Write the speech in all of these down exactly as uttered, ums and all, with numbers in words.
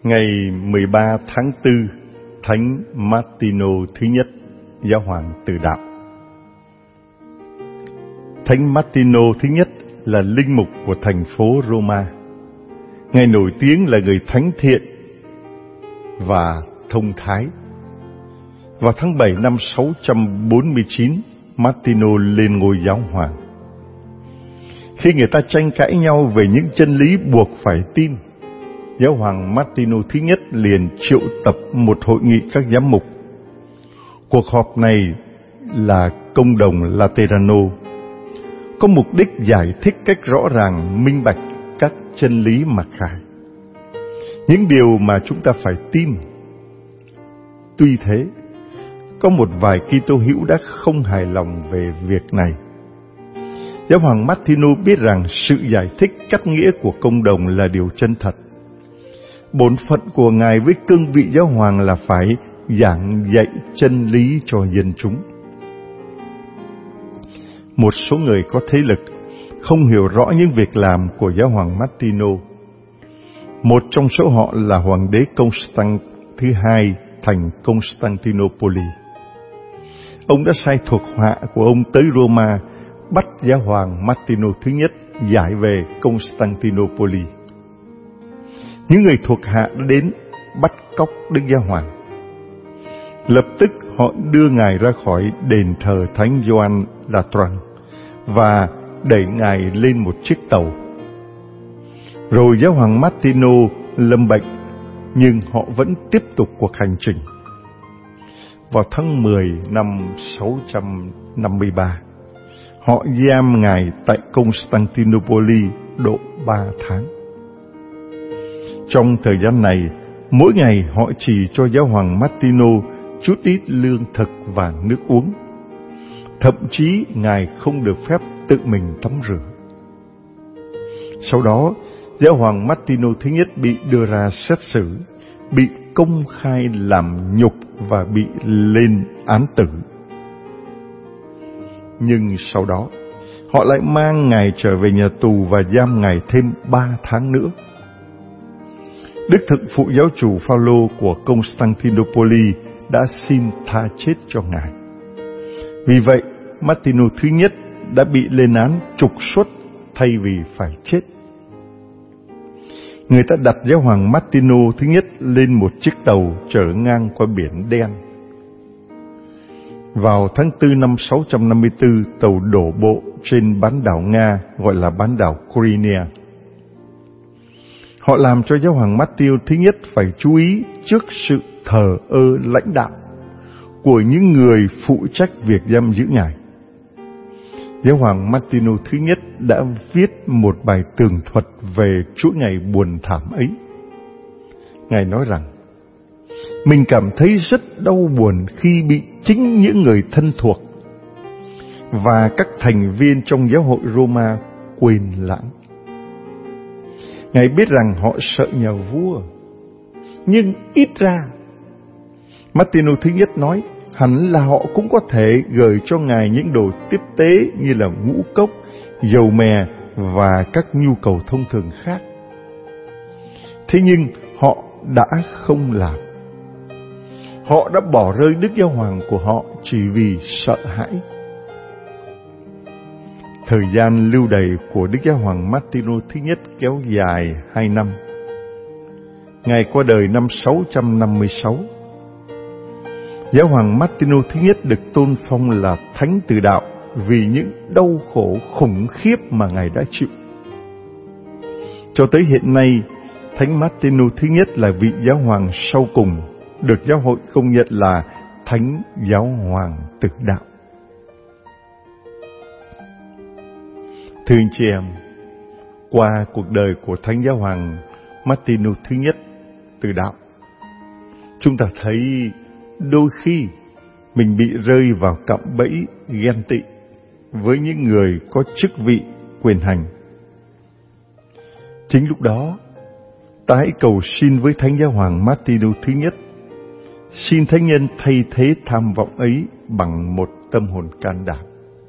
Ngày mười ba tháng tư, Thánh Martino thứ nhất, Giáo hoàng Từ Đạo. Thánh Martino thứ nhất là linh mục của thành phố Roma. Ngài nổi tiếng là người thánh thiện và thông thái. Vào tháng bảy năm sáu trăm bốn mươi chín, Martino lên ngôi giáo hoàng. Khi người ta tranh cãi nhau về những chân lý buộc phải tin, Giáo hoàng Martino thứ nhất liền triệu tập một hội nghị các giám mục. Cuộc họp này là Công đồng Laterano, có mục đích giải thích cách rõ ràng, minh bạch các chân lý mặc khải, những điều mà chúng ta phải tin. Tuy thế, có một vài Kitô hữu đã không hài lòng về việc này. Giáo hoàng Martino biết rằng sự giải thích cắt nghĩa của công đồng là điều chân thật. Bổn phận của Ngài với cương vị giáo hoàng là phải giảng dạy chân lý cho dân chúng. Một số người có thế lực không hiểu rõ những việc làm của giáo hoàng Martino. Một trong số họ là hoàng đế Constant thứ hai thành Constantinople. Ông đã sai thuộc hạ của ông tới Roma bắt giáo hoàng Martino thứ nhất giải về Constantinople. Những người thuộc hạ đã đến bắt cóc Đức Giáo hoàng. Lập tức họ đưa Ngài ra khỏi đền thờ Thánh Gioan Latran và đẩy Ngài lên một chiếc tàu. Rồi giáo hoàng Martino lâm bệnh, nhưng họ vẫn tiếp tục cuộc hành trình. Vào tháng mười năm sáu trăm năm mươi ba, họ giam Ngài tại Constantinople độ ba tháng. Trong thời gian này, mỗi ngày họ chỉ cho giáo hoàng Martino chút ít lương thực và nước uống. Thậm chí Ngài không được phép tự mình tắm rửa. Sau đó, giáo hoàng Martino thứ nhất bị đưa ra xét xử, bị công khai làm nhục và bị lên án tử. Nhưng sau đó, họ lại mang Ngài trở về nhà tù và giam Ngài thêm ba tháng nữa. Đức Thượng phụ giáo chủ Phaolô của Constantinople đã xin tha chết cho Ngài. Vì vậy, Martino thứ nhất đã bị lên án trục xuất thay vì phải chết. Người ta đặt giáo hoàng Martino thứ nhất lên một chiếc tàu chở ngang qua biển Đen. Vào tháng tư năm sáu trăm năm mươi tư, tàu đổ bộ trên bán đảo Nga gọi là bán đảo Crimea. Họ làm cho giáo hoàng Martino thứ nhất phải chú ý trước sự thờ ơ lãnh đạo của những người phụ trách việc giam giữ Ngài. Giáo hoàng Martino thứ nhất đã viết một bài tường thuật về chuỗi ngày buồn thảm ấy. Ngài nói rằng, mình cảm thấy rất đau buồn khi bị chính những người thân thuộc và các thành viên trong giáo hội Roma quên lãng. Ngài biết rằng họ sợ nhà vua, nhưng ít ra, Martino thứ nhất nói, hẳn là họ cũng có thể gửi cho Ngài những đồ tiếp tế như là ngũ cốc, dầu mè và các nhu cầu thông thường khác. Thế nhưng họ đã không làm. Họ đã bỏ rơi Đức Giáo hoàng của họ chỉ vì sợ hãi. Thời gian lưu đày của Đức Giáo hoàng Martino thứ nhất kéo dài hai năm. Ngài qua đời năm sáu trăm năm mươi sáu. Giáo hoàng Martino thứ nhất được tôn phong là Thánh Từ Đạo vì những đau khổ khủng khiếp mà Ngài đã chịu. Cho tới hiện nay, Thánh Martino thứ nhất là vị giáo hoàng sau cùng được giáo hội công nhận là Thánh Giáo hoàng Từ Đạo. Thưa anh chị em, qua cuộc đời của Thánh Giáo hoàng Martino thứ nhất Từ Đạo, chúng ta thấy đôi khi mình bị rơi vào cạm bẫy ghen tị với những người có chức vị quyền hành. Chính lúc đó, ta hãy cầu xin với Thánh Giáo hoàng Martino thứ nhất, xin Thánh nhân thay thế tham vọng ấy bằng một tâm hồn can đảm.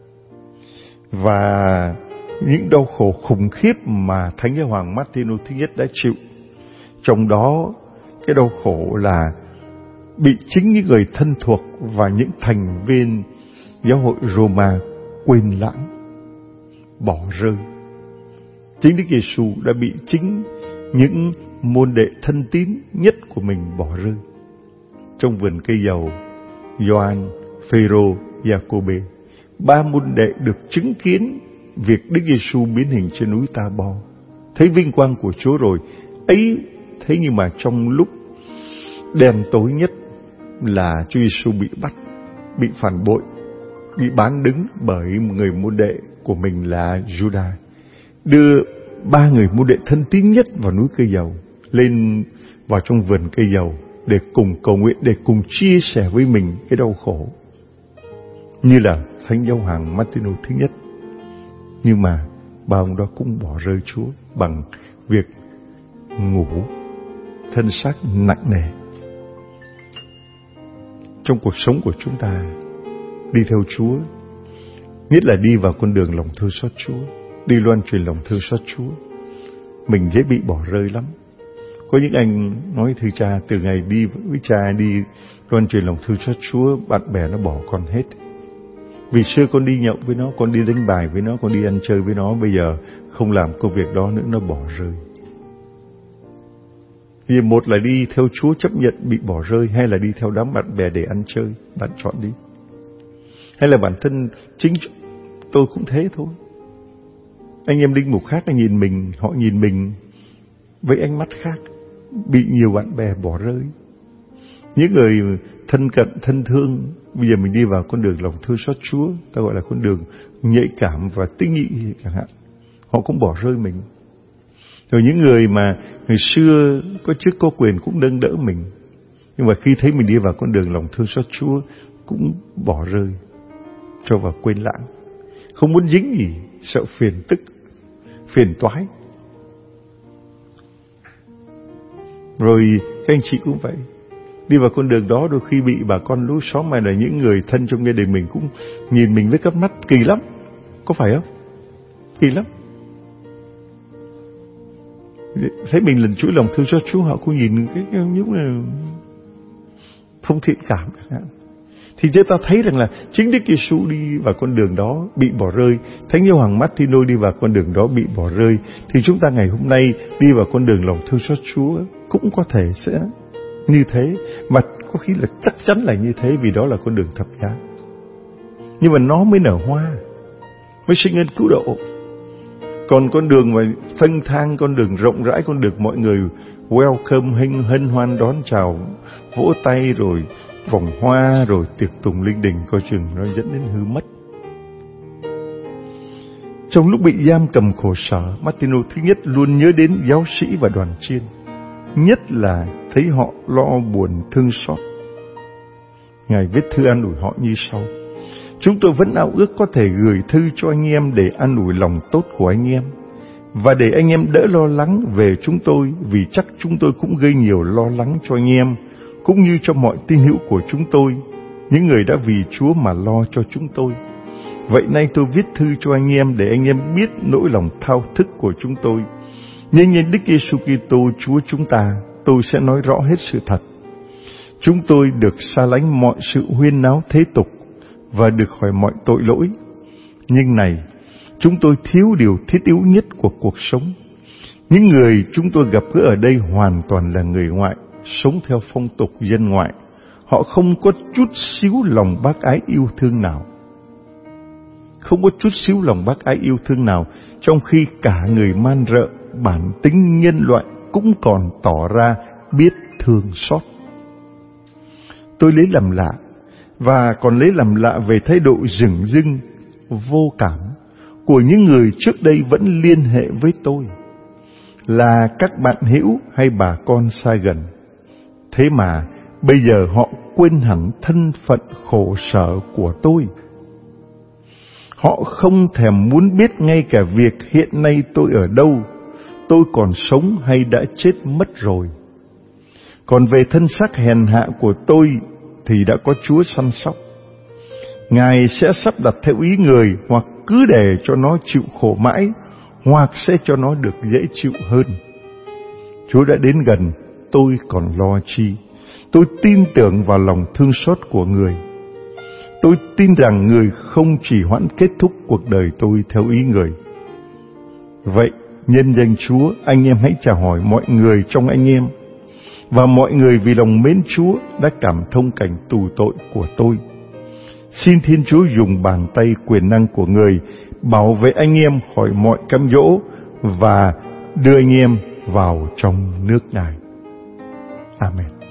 Và những đau khổ khủng khiếp mà Thánh Giáo hoàng Martino thứ nhất đã chịu, trong đó cái đau khổ là bị chính những người thân thuộc và những thành viên giáo hội Roma quên lãng, bỏ rơi. Chính Đức Giêsu đã bị chính những môn đệ thân tín nhất của mình bỏ rơi. Trong vườn cây dầu, Gioan, Phêrô, Giacôbê, ba môn đệ được chứng kiến việc Đức Giêsu biến hình trên núi Ta Bo, thấy vinh quang của Chúa rồi. Ấy thế nhưng mà trong lúc đen tối nhất là Chúa Giêsu bị bắt, bị phản bội, bị bán đứng bởi người môn đệ của mình là Judas, đưa ba người môn đệ thân tín nhất vào núi cây dầu, lên vào trong vườn cây dầu để cùng cầu nguyện, để cùng chia sẻ với mình cái đau khổ, như là Thánh Gioan Martino thứ nhất. Nhưng mà ba ông đó cũng bỏ rơi Chúa bằng việc ngủ, thân xác nặng nề. Trong cuộc sống của chúng ta, đi theo Chúa, nhất là đi vào con đường lòng thương xót Chúa, đi loan truyền lòng thương xót Chúa, mình dễ bị bỏ rơi lắm. Có những anh nói: thưa cha, từ ngày đi với cha đi loan truyền lòng thương xót Chúa, bạn bè nó bỏ con hết. Vì xưa con đi nhậu với nó, con đi đánh bài với nó, con đi ăn chơi với nó, bây giờ không làm công việc đó nữa, nó bỏ rơi. Vì một là đi theo Chúa chấp nhận bị bỏ rơi, hay là đi theo đám bạn bè để ăn chơi, bạn chọn đi. Hay là bản thân chính tôi cũng thế thôi. Anh em linh mục khác nhìn mình, họ nhìn mình với ánh mắt khác, bị nhiều bạn bè bỏ rơi. Những người thân cận, thân thương, bây giờ mình đi vào con đường lòng thương xót Chúa, ta gọi là con đường nhạy cảm và tinh nghị chẳng hạn, họ cũng bỏ rơi mình. Rồi những người mà ngày xưa có chức có quyền cũng nâng đỡ mình, nhưng mà khi thấy mình đi vào con đường lòng thương xót Chúa cũng bỏ rơi, cho vào quên lãng, không muốn dính gì, sợ phiền tức, phiền toái. Rồi các anh chị cũng vậy, đi vào con đường đó đôi khi bị bà con lối xóm hay là những người thân trong gia đình mình cũng nhìn mình với cặp mắt kỳ lắm, có phải không? Kỳ lắm. Thấy mình lần chuỗi lòng thương cho Chúa, họ cũng nhìn cái những là không thiện cảm. Thì chúng ta thấy rằng là chính Đức Giêsu đi vào con đường đó bị bỏ rơi, Thánh Gioan Martino đi vào con đường đó bị bỏ rơi, thì chúng ta ngày hôm nay đi vào con đường lòng thương xót Chúa cũng có thể sẽ như thế, mà có khi là chắc chắn là như thế, vì đó là con đường thập giá. Nhưng mà nó mới nở hoa, mới sinh ơn cứu độ. Còn con đường mà phênh thang, con đường rộng rãi, con đường mọi người welcome, hân, hân hoan đón chào, vỗ tay rồi vòng hoa rồi tiệc tùng linh đình, coi chừng nó dẫn đến hư mất. Trong lúc bị giam cầm khổ sở, Martino thứ nhất luôn nhớ đến giáo sĩ và đoàn chiên, nhất là thấy họ lo buồn thương xót. Ngài viết thư an ủi họ như sau: chúng tôi vẫn ao ước có thể gửi thư cho anh em để an ủi lòng tốt của anh em, và để anh em đỡ lo lắng về chúng tôi, vì chắc chúng tôi cũng gây nhiều lo lắng cho anh em, cũng như cho mọi tín hữu của chúng tôi, những người đã vì Chúa mà lo cho chúng tôi. Vậy nay tôi viết thư cho anh em để anh em biết nỗi lòng thao thức của chúng tôi. Nhưng nhân Đức Giêsu Kitô Chúa chúng ta, tôi sẽ nói rõ hết sự thật. Chúng tôi được xa lánh mọi sự huyên náo thế tục và được khỏi mọi tội lỗi. Nhưng này, chúng tôi thiếu điều thiết yếu nhất của cuộc sống. Những người chúng tôi gặp gỡ ở đây hoàn toàn là người ngoại, sống theo phong tục dân ngoại. Họ không có chút xíu lòng bác ái yêu thương nào. Không có chút xíu lòng bác ái yêu thương nào, trong khi cả người man rợ, bản tính nhân loại cũng còn tỏ ra biết thương xót. Tôi lấy làm lạ, và còn lấy làm lạ về thái độ dửng dưng, vô cảm của những người trước đây vẫn liên hệ với tôi, là các bạn hữu hay bà con xa gần. Thế mà bây giờ họ quên hẳn thân phận khổ sở của tôi. Họ không thèm muốn biết ngay cả việc hiện nay tôi ở đâu, tôi còn sống hay đã chết mất rồi. Còn về thân xác hèn hạ của tôi thì đã có Chúa săn sóc. Ngài sẽ sắp đặt theo ý người, hoặc cứ để cho nó chịu khổ mãi, hoặc sẽ cho nó được dễ chịu hơn. Chúa đã đến gần tôi còn lo chi. Tôi tin tưởng vào lòng thương xót của Người. Tôi tin rằng Người không chỉ hoãn kết thúc cuộc đời tôi theo ý Người. Vậy, nhân danh Chúa, anh em hãy chào hỏi mọi người trong anh em, và mọi người vì lòng mến Chúa đã cảm thông cảnh tù tội của tôi. Xin Thiên Chúa dùng bàn tay quyền năng của Người bảo vệ anh em khỏi mọi cám dỗ và đưa anh em vào trong nước Ngài. Amen.